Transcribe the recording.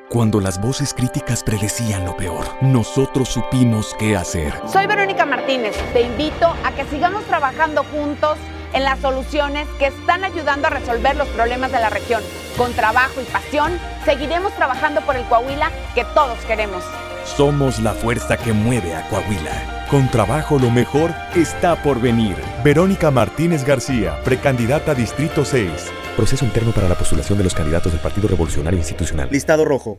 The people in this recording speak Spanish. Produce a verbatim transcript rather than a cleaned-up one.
Cuando las voces críticas predecían lo peor, nosotros supimos qué hacer. Soy Verónica Martínez. Te invito a que sigamos trabajando juntos en las soluciones que están ayudando a resolver los problemas de la región. Con trabajo y pasión, seguiremos trabajando por el Coahuila que todos queremos. Somos la fuerza que mueve a Coahuila. Con trabajo lo mejor está por venir. Verónica Martínez García, precandidata a Distrito seis. Proceso interno para la postulación de los candidatos del Partido Revolucionario Institucional. Listado rojo.